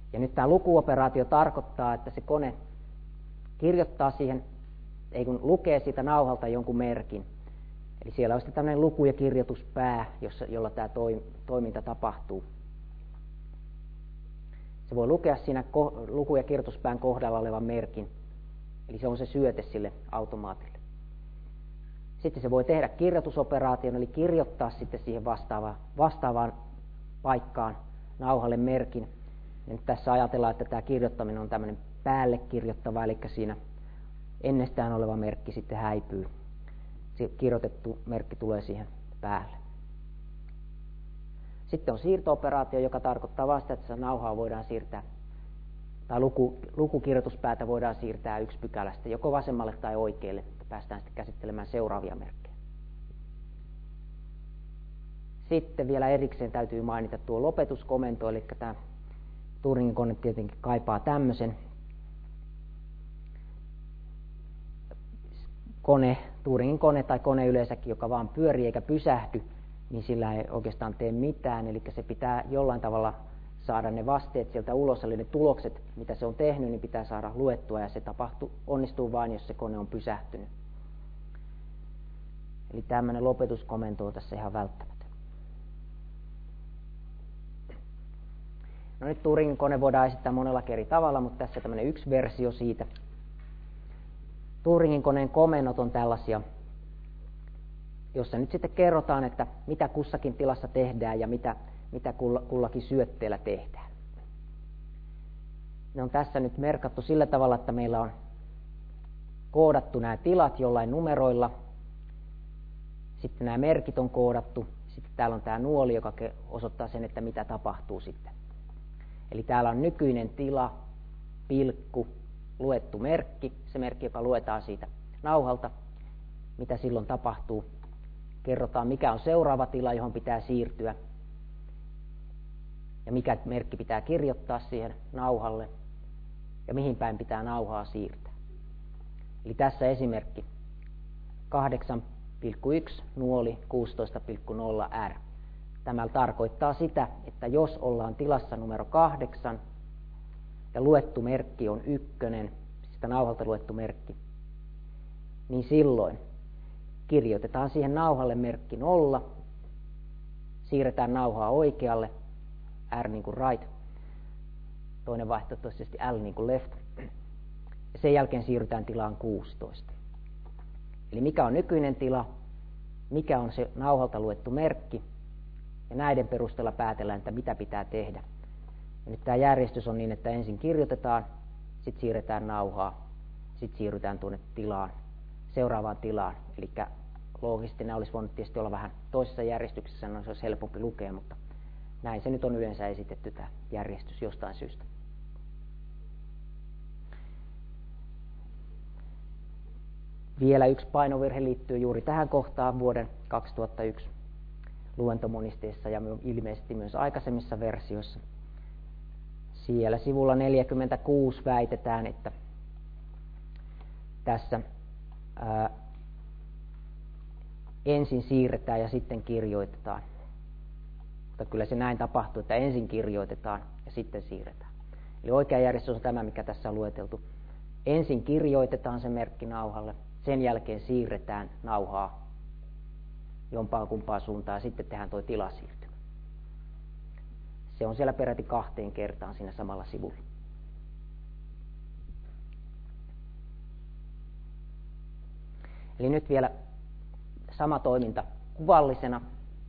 Ja nyt tämä lukuoperaatio tarkoittaa, että se kone kirjoittaa siihen, ei kun lukee siitä nauhalta jonkun merkin. Eli siellä on sitten tämmöinen luku- ja kirjoituspää, jolla tämä toiminta tapahtuu. Se voi lukea siinä luku- ja kirjoituspään kohdalla olevan merkin. Eli se on se syöte sille automaatille. Sitten se voi tehdä kirjoitusoperaation, eli kirjoittaa sitten siihen vastaavaan paikkaan nauhalle merkin. Ja nyt tässä ajatellaan, että tämä kirjoittaminen on tämmöinen päälle kirjoittava, eli siinä ennestään oleva merkki sitten häipyy. Se kirjoitettu merkki tulee siihen päälle. Sitten on siirto-operaatio, joka tarkoittaa vasta, että nauhaa voidaan siirtää, tai lukukirjoituspäätä voidaan siirtää yksi pykälästä, joko vasemmalle tai oikealle, että päästään sitten käsittelemään seuraavia merkkejä. Sitten vielä erikseen täytyy mainita tuo lopetuskomento, eli tämä Turingin kone tietenkin kaipaa tämmöisen. Turingin kone tai kone yleensäkin, joka vaan pyörii eikä pysähdy, niin sillä ei oikeastaan tee mitään. Eli se pitää jollain tavalla saada ne vasteet sieltä ulos, eli ne tulokset, mitä se on tehnyt, niin pitää saada luettua, ja se onnistuu vain, jos se kone on pysähtynyt. Eli tämmöinen lopetuskomento on tässä ihan välttämätön. No nyt Turingin kone voidaan esittää monella eri tavalla, mutta tässä tämmöinen yksi versio siitä. Turingin koneen komennot on tällaisia, jossa nyt sitten kerrotaan, että mitä kussakin tilassa tehdään ja mitä kullakin syötteellä tehdään. Ne on tässä nyt merkattu sillä tavalla, että meillä on koodattu nämä tilat jollain numeroilla. Sitten nämä merkit on koodattu. Sitten täällä on tämä nuoli, joka osoittaa sen, että mitä tapahtuu sitten. Eli täällä on nykyinen tila, pilkku, luettu merkki, se merkki, joka luetaan siitä nauhalta, mitä silloin tapahtuu. Kerrotaan, mikä on seuraava tila, johon pitää siirtyä, ja mikä merkki pitää kirjoittaa siihen nauhalle, ja mihin päin pitää nauhaa siirtää. Eli tässä esimerkki 8,1 nuoli 16,0 R. Tämä tarkoittaa sitä, että jos ollaan tilassa numero 8, ja luettu merkki on 1, sitä nauhalta luettu merkki, niin silloin kirjoitetaan siihen nauhalle merkki 0, siirretään nauhaa oikealle, R niin kuin right, toinen vaihtoehto tietysti L niin kuin left, ja sen jälkeen siirrytään tilaan 16. Eli mikä on nykyinen tila, mikä on se nauhalta luettu merkki, ja näiden perusteella päätellään, että mitä pitää tehdä. Ja nyt tämä järjestys on niin, että ensin kirjoitetaan, sitten siirretään nauhaa, sitten siirrytään tuonne tilaan, seuraavaan tilaan. Eli loogisesti nämä olisi voinut tietysti olla vähän toisessa järjestyksessä, no se olisi helpompi lukea, mutta näin se nyt on yleensä esitetty tämä järjestys jostain syystä. Vielä yksi painovirhe liittyy juuri tähän kohtaan vuoden 2001 luentomonisteessa ja ilmeisesti myös aikaisemmissa versioissa. Siellä sivulla 46 väitetään, että tässä ensin siirretään ja sitten kirjoitetaan. Mutta kyllä se näin tapahtuu, että ensin kirjoitetaan ja sitten siirretään. Eli oikea järjestys on tämä, mikä tässä on lueteltu. Ensin kirjoitetaan se merkki nauhalle, sen jälkeen siirretään nauhaa jompaan kumpaan suuntaan ja sitten tehdään tuo tilasiirtymä. Se on siellä peräti 2 kertaan siinä samalla sivulla. Eli nyt vielä sama toiminta kuvallisena,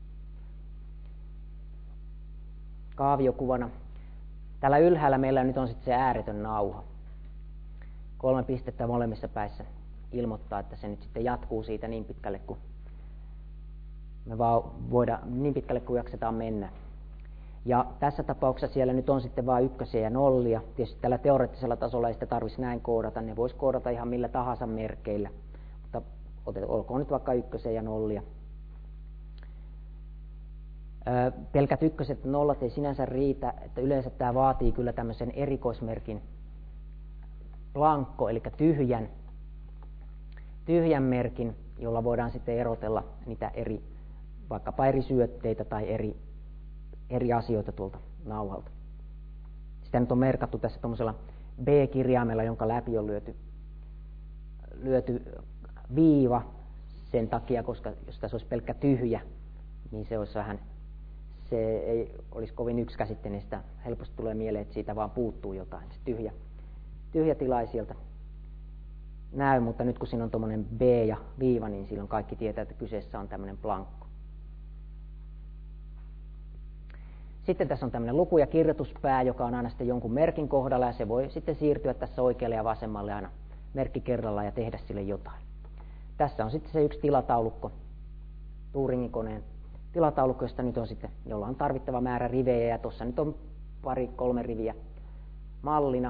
kaaviokuvana. Täällä ylhäällä meillä nyt on sitten se ääretön nauha. 3 pistettä molemmissa päissä ilmoittaa, että se nyt sitten jatkuu siitä niin pitkälle kuin me vaan niin pitkälle kuin jaksetaan mennä. Ja tässä tapauksessa siellä nyt on sitten vain 1 ja 0. Tietysti tällä teoreettisella tasolla ei sitä tarvitsisi näin koodata. Ne voisi koodata ihan millä tahansa merkeillä. Mutta olkoon nyt vaikka 1 ja 0. Pelkät 1 ja 0 ei sinänsä riitä, että yleensä tämä vaatii kyllä tämmöisen erikoismerkin blanko, eli tyhjän merkin, jolla voidaan sitten erotella niitä vaikkapa eri syötteitä tai eri asioita tuolta nauhalta. Sitä nyt on merkattu tässä tuollaisella B-kirjaimella, jonka läpi on lyöty viiva sen takia, koska jos tässä olisi pelkkä tyhjä, niin se ei olisi kovin yksikäsitteinen, sitä helposti tulee mieleen, että siitä vaan puuttuu jotain. Se tyhjä tila ei sieltä näy, mutta nyt kun siinä on tuommoinen B ja viiva, niin silloin kaikki tietää, että kyseessä on tämmöinen blankko. Sitten tässä on tämmöinen luku- ja kirjoituspää, joka on aina sitten jonkun merkin kohdalla, ja se voi sitten siirtyä tässä oikealle ja vasemmalle aina merkki kerrallaan ja tehdä sille jotain. Tässä on sitten se yksi tilataulukko, Turingin koneen tilataulukko, jolla on tarvittava määrä rivejä, ja tuossa nyt on 2-3 riviä mallina.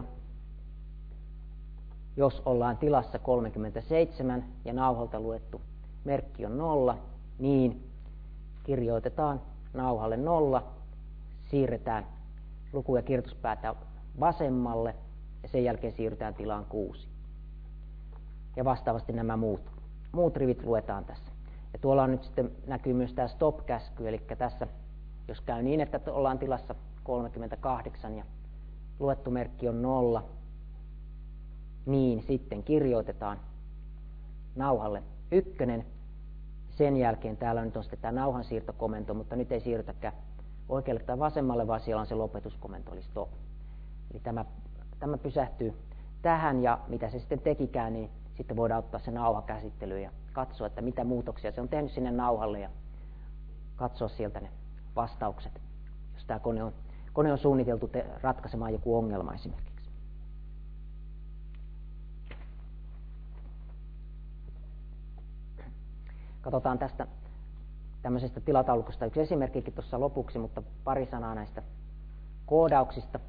Jos ollaan tilassa 37 ja nauhalta luettu merkki on 0, niin kirjoitetaan nauhalle 0, siirretään luku- ja kirjoituspäätä vasemmalle ja sen jälkeen siirrytään tilaan 6. Ja vastaavasti nämä muut rivit luetaan tässä. Ja tuolla on nyt sitten näkyy myös tämä stop-käsky, eli tässä jos käy niin, että ollaan tilassa 38 ja luettu merkki on 0, niin sitten kirjoitetaan nauhalle 1. Sen jälkeen täällä nyt on sitten tämä nauhansiirtokomento, mutta nyt ei siirrytäkään oikealle tai vasemmalle, vaan siellä on se lopetuskomento, eli stop. Eli tämä pysähtyy tähän, ja mitä se sitten tekikään, niin sitten voidaan ottaa se nauha käsittelyyn ja katsoa, että mitä muutoksia se on tehnyt sinne nauhalle, ja katsoa sieltä ne vastaukset, jos tämä kone on suunniteltu ratkaisemaan joku ongelma esimerkiksi. Katsotaan tästä tämmöisestä tilataulukosta yksi esimerkkikin tuossa lopuksi, mutta pari sanaa näistä koodauksista.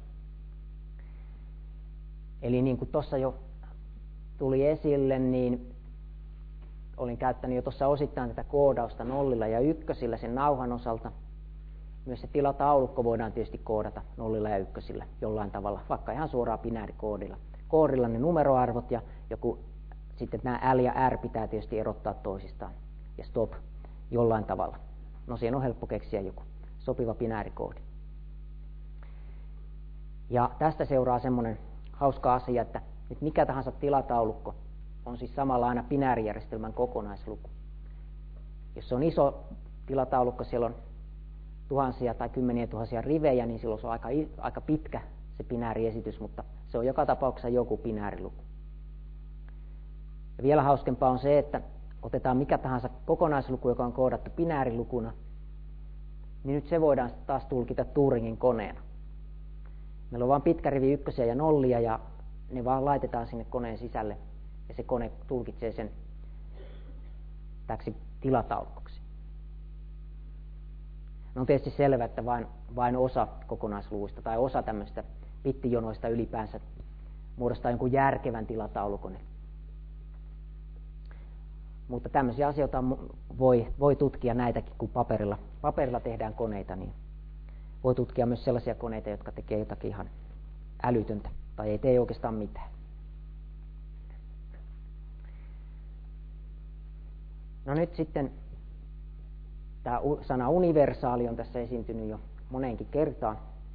Eli niin kuin tuossa jo tuli esille, niin olin käyttänyt jo tuossa osittain tätä koodausta 0 ja 1 sen nauhan osalta. Myös se tilataulukko voidaan tietysti koodata 0 ja 1 jollain tavalla, vaikka ihan suoraan binäärikoodilla. Koodilla ne numeroarvot ja sitten nämä L ja R pitää tietysti erottaa toisistaan ja stop jollain tavalla. No siihen on helppo keksiä joku sopiva binäärikoodi. Ja tästä seuraa semmoinen hauska asia, että nyt mikä tahansa tilataulukko on siis samalla aina binäärijärjestelmän kokonaisluku. Jos se on iso tilataulukko, siellä on tuhansia tai kymmeniä tuhansia rivejä, niin silloin se on aika pitkä se binääriesitys, mutta se on joka tapauksessa joku binääriluku. Ja vielä hauskempaa on se, että otetaan mikä tahansa kokonaisluku, joka on koodattu binäärilukuna, niin nyt se voidaan taas tulkita Turingin koneena. Meillä on vain pitkä rivi 1 ja 0, ja ne vaan laitetaan sinne koneen sisälle, ja se kone tulkitsee sen täksi tilataulukoksi. No on tietysti selvää, että vain osa kokonaisluvuista tai osa tämmöistä bittijonoista ylipäänsä muodostaa jonkun järkevän tilataulukon. Mutta tämmöisiä asioita voi tutkia näitäkin, kun paperilla tehdään koneita, niin voi tutkia myös sellaisia koneita, jotka tekee jotakin ihan älytöntä tai ei tee oikeastaan mitään. No nyt sitten tämä sana universaali on tässä esiintynyt jo moneenkin kertaan.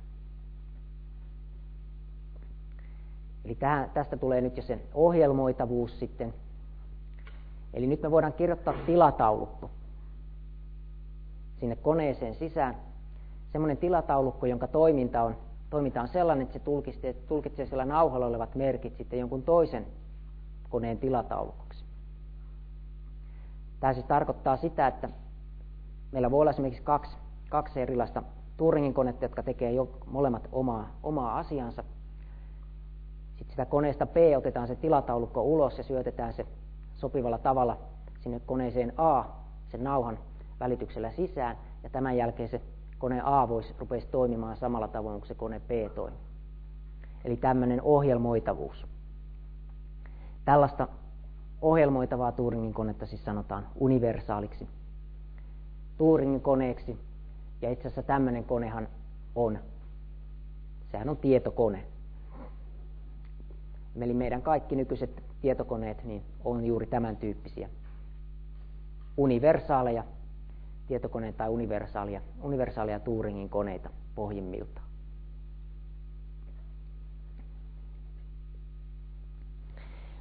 Eli tästä tulee nyt jo sen ohjelmoitavuus sitten. Eli nyt me voidaan kirjoittaa tilataulukko sinne koneeseen sisään. Semmoinen tilataulukko, jonka toiminta on sellainen, että se tulkitsee siellä nauhalla olevat merkit sitten jonkun toisen koneen tilataulukoksi. Tämä siis tarkoittaa sitä, että meillä voi olla esimerkiksi kaksi erilaista Turingin konetta, jotka tekee molemmat omaa asiansa. Sitten sitä koneesta B otetaan se tilataulukko ulos ja syötetään se sopivalla tavalla sinne koneeseen A sen nauhan välityksellä sisään, ja tämän jälkeen se kone A rupeisi toimimaan samalla tavoin kuin se kone B toimii. Eli tämmöinen ohjelmoitavuus. Tällaista ohjelmoitavaa Turingin konetta siis sanotaan universaaliksi Turingin koneeksi, ja itse asiassa tämmöinen konehan sehän on tietokone. Eli meidän kaikki nykyiset tietokoneet niin on juuri tämän tyyppisiä universaaleja tietokoneita tai universaalia Turingin koneita pohjimmiltaan.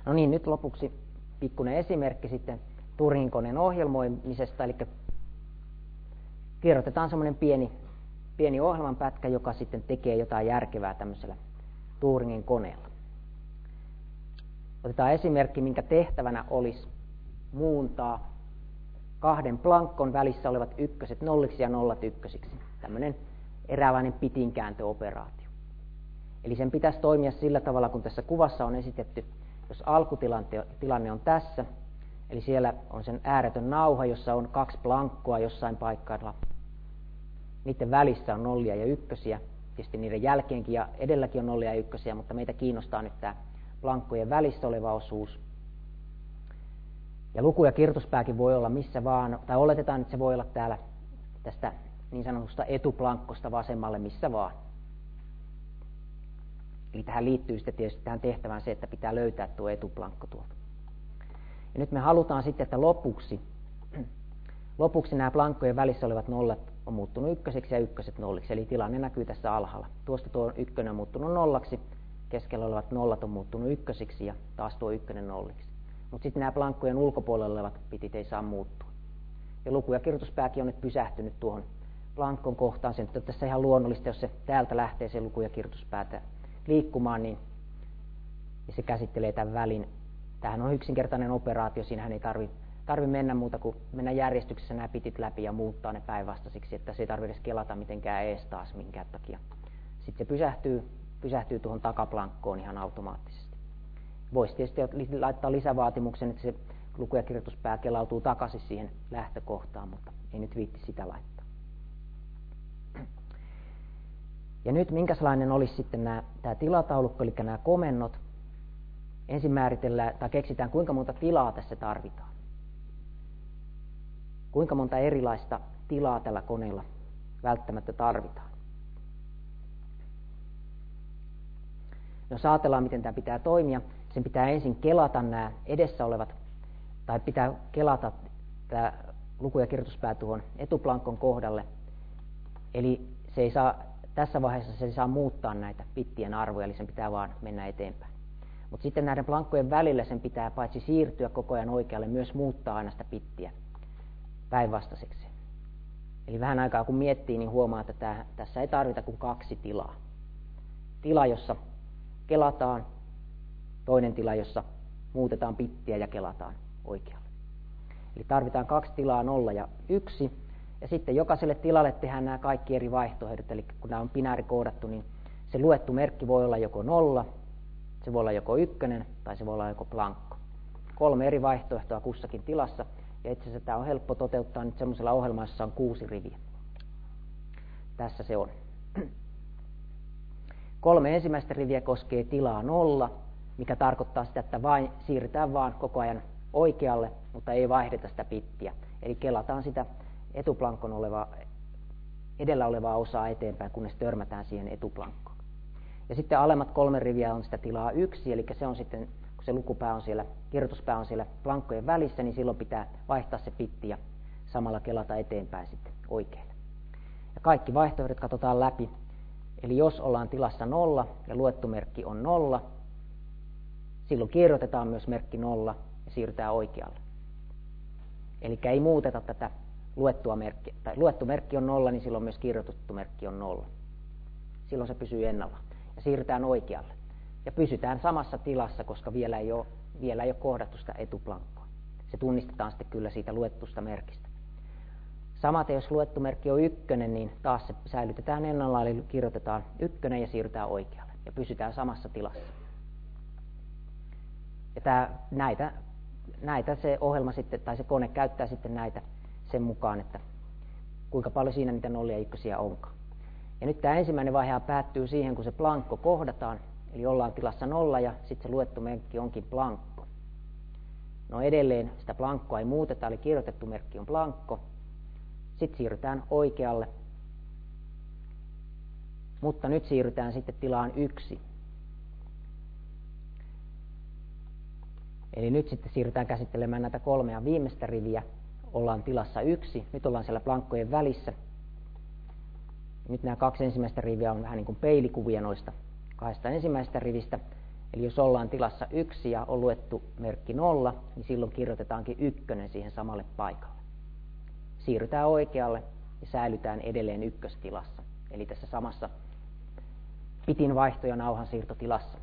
No niin, nyt lopuksi pikkuinen esimerkki sitten Turingin koneen ohjelmoimisesta, eli kirjoitetaan semmoinen pieni ohjelmanpätkä, joka sitten tekee jotain järkevää tämmöisellä Turingin koneella. Otetaan esimerkki, minkä tehtävänä olisi muuntaa kahden plankon välissä olevat ykköset nolliksi ja nollat ykkösiksi. Tämmöinen eräänlainen pitinkääntöoperaatio. Eli sen pitäisi toimia sillä tavalla, kun tässä kuvassa on esitetty, jos alkutilanne on tässä, eli siellä on sen ääretön nauha, jossa on kaksi plankkoa jossain paikalla. Niiden välissä on nollia ja ykkösiä, tietysti niiden jälkeenkin ja edelläkin on nollia ja ykkösiä, mutta meitä kiinnostaa nyt tämä plankkojen välissä oleva osuus. Ja luku- ja kirjoituspääkin voi olla missä vaan, tai oletetaan, että se voi olla täällä tästä niin sanotusta etuplankkosta vasemmalle missä vaan. Eli tähän liittyy sitten tietysti tähän tehtävään se, että pitää löytää tuo etuplankko tuolta. Ja nyt me halutaan sitten, että lopuksi nämä plankkojen välissä olevat nollat on muuttunut ykköseksi ja ykköset nolliksi, eli tilanne näkyy tässä alhaalla. Tuosta tuo ykkönen on muuttunut nollaksi, keskellä olevat nollat on muuttunut ykkösiksi ja taas tuo ykkönen nolliksi. Mutta sitten nämä plankkojen ulkopuolella olevat pitit ei saa muuttua. Ja luku- ja kirjoituspääkin on nyt pysähtynyt tuohon plankon kohtaan. Se nyt on tässä ihan luonnollista, jos se täältä lähtee se luku- ja kirjoituspäätä liikkumaan, niin ja se käsittelee tämän välin. Tämähän on yksinkertainen operaatio, siinähän ei tarvi mennä muuta kuin mennä järjestyksessä nämä pitit läpi ja muuttaa ne päinvastaisiksi, että se ei tarvitse edes kelata mitenkään ees taas minkään takia. Sitten se pysähtyy tuohon takaplankkoon ihan automaattisesti. Voisi tietysti laittaa lisävaatimuksen, että se luku- ja kirjoituspää kelautuu takaisin siihen lähtökohtaan, mutta ei nyt viitti sitä laittaa. Ja nyt minkälainen olisi sitten tämä tilataulukko, eli nämä komennot. Ensin määritellään tai keksitään, kuinka monta tilaa tässä tarvitaan. Kuinka monta erilaista tilaa tällä koneella välttämättä tarvitaan. Jos ajatellaan, miten tämä pitää toimia, sen pitää ensin kelata nämä edessä olevat, tai pitää kelata tämä luku- ja kirjoituspää tuohon etuplankon kohdalle. Eli se ei saa, tässä vaiheessa se ei saa muuttaa näitä bittien arvoja, eli sen pitää vaan mennä eteenpäin. Mutta sitten näiden plankkojen välillä sen pitää paitsi siirtyä koko ajan oikealle, myös muuttaa aina sitä bittiä päinvastaiseksi. Eli vähän aikaa kun miettii, niin huomaa, että tässä ei tarvita kuin kaksi tilaa. Tila, jossa kelataan, toinen tila, jossa muutetaan bittiä ja kelataan oikealle. Eli tarvitaan kaksi tilaa, 0 ja 1, ja sitten jokaiselle tilalle tehdään nämä kaikki eri vaihtoehdot, eli kun nämä on binäärikoodattu, niin se luettu merkki voi olla joko 0, se voi olla joko 1 tai se voi olla joko plankko. 3 eri vaihtoehtoa kussakin tilassa, ja itse asiassa tämä on helppo toteuttaa nyt semmoisella ohjelmalla, jossa on 6 riviä. Tässä se on. 3 ensimmäistä riviä koskee tilaa 0, mikä tarkoittaa sitä, että siirretään vaan koko ajan oikealle, mutta ei vaihdeta sitä bittiä. Eli kelataan sitä etuplankon edellä olevaa osaa eteenpäin, kunnes törmätään siihen etuplankkoon. Ja sitten alemmat 3 riviä on sitä tilaa 1, eli se on sitten, kun se lukupää on siellä, kirjoituspää on siellä plankkojen välissä, niin silloin pitää vaihtaa se bitti ja samalla kelata eteenpäin sitten oikealle. Ja kaikki vaihtoehdot katsotaan läpi. Eli jos ollaan tilassa 0 ja luettu merkki on 0, silloin kirjoitetaan myös merkki 0 ja siirrytään oikealle. Eli ei muuteta tätä luettua merkkiä. Tai luettu merkki on 0, niin silloin myös kirjoitettu merkki on 0. Silloin se pysyy ennallaan. Ja siirrytään oikealle. Ja pysytään samassa tilassa, koska vielä ei ole kohdattu sitä etuplankkoa. Se tunnistetaan sitten kyllä siitä luettusta merkistä. Samaten jos luettu merkki on 1, niin taas se säilytetään ennallaan, eli kirjoitetaan 1 ja siirrytään oikealle. Ja pysytään samassa tilassa. Ja näitä se ohjelma sitten, tai se kone käyttää sitten näitä sen mukaan, että kuinka paljon siinä niitä nollia ja ykkösiä onkaan. Ja nyt tämä ensimmäinen vaihe päättyy siihen, kun se plankko kohdataan, eli ollaan tilassa 0 ja sitten se luettu merkki onkin plankko. No edelleen sitä plankkoa ei muuteta, eli kirjoitettu merkki on plankko. Sitten siirrytään oikealle, mutta nyt siirrytään sitten tilaan 1. Eli nyt sitten siirrytään käsittelemään näitä 3 viimeistä riviä. Ollaan tilassa 1, nyt ollaan siellä plankkojen välissä. Nyt nämä 2 ensimmäistä riviä on vähän niin kuin peilikuvia noista 2 ensimmäisestä rivistä. Eli jos ollaan tilassa 1 ja on luettu merkki 0, niin silloin kirjoitetaankin 1 siihen samalle paikalle. Siirrytään oikealle ja säilytään edelleen ykköstilassa, eli tässä samassa pitinvaihto- ja nauhansiirtotilassa.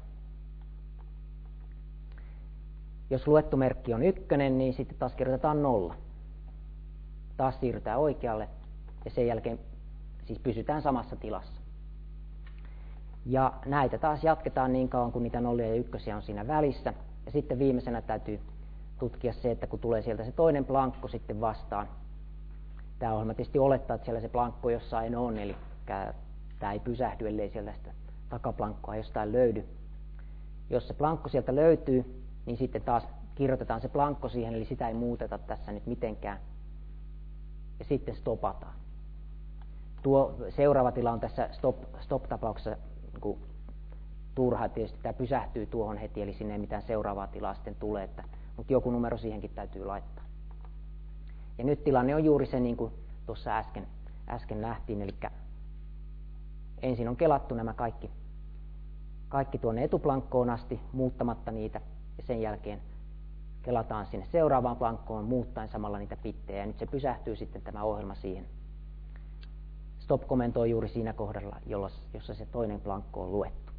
Jos luettu merkki on 1, niin sitten taas kirjoitetaan 0. Taas siirrytään oikealle ja sen jälkeen siis pysytään samassa tilassa. Ja näitä taas jatketaan niin kauan, kun niitä 0 ja 1 on siinä välissä. Ja sitten viimeisenä täytyy tutkia se, että kun tulee sieltä se toinen plankko sitten vastaan. Tämä ohjelma tietysti olettaa, että siellä se plankko jossain on, eli tämä ei pysähdy, ellei sieltä sitä takaplankkoa jostain löydy. Jos se plankko sieltä löytyy, niin sitten taas kirjoitetaan se plankko siihen, eli sitä ei muuteta tässä nyt mitenkään. Ja sitten stopataan. Tuo seuraava tila on tässä stop-tapauksessa niin turha, tietysti tämä pysähtyy tuohon heti, eli sinne ei mitään seuraavaa tilaa sitten tule, mutta joku numero siihenkin täytyy laittaa. Ja nyt tilanne on juuri se, niin kuin tuossa äsken nähtiin, eli ensin on kelattu nämä kaikki tuonne etuplankkoon asti, muuttamatta niitä, ja sen jälkeen kelataan sinne seuraavaan plankkoon, muuttaen samalla niitä bittejä, ja nyt se pysähtyy sitten tämä ohjelma siihen. Stop-komento on juuri siinä kohdalla, jossa se toinen plankko on luettu.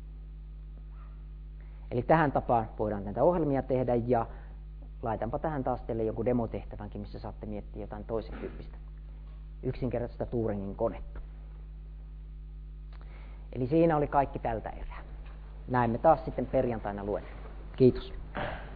Eli tähän tapaan voidaan näitä ohjelmia tehdä, ja laitanpa tähän taas teille jonkun demotehtävänkin, missä saatte miettiä jotain toisen tyyppistä yksinkertaista Turingin konetta. Eli siinä oli kaikki tältä erää. Näemme taas sitten perjantaina luennon. Kiitos.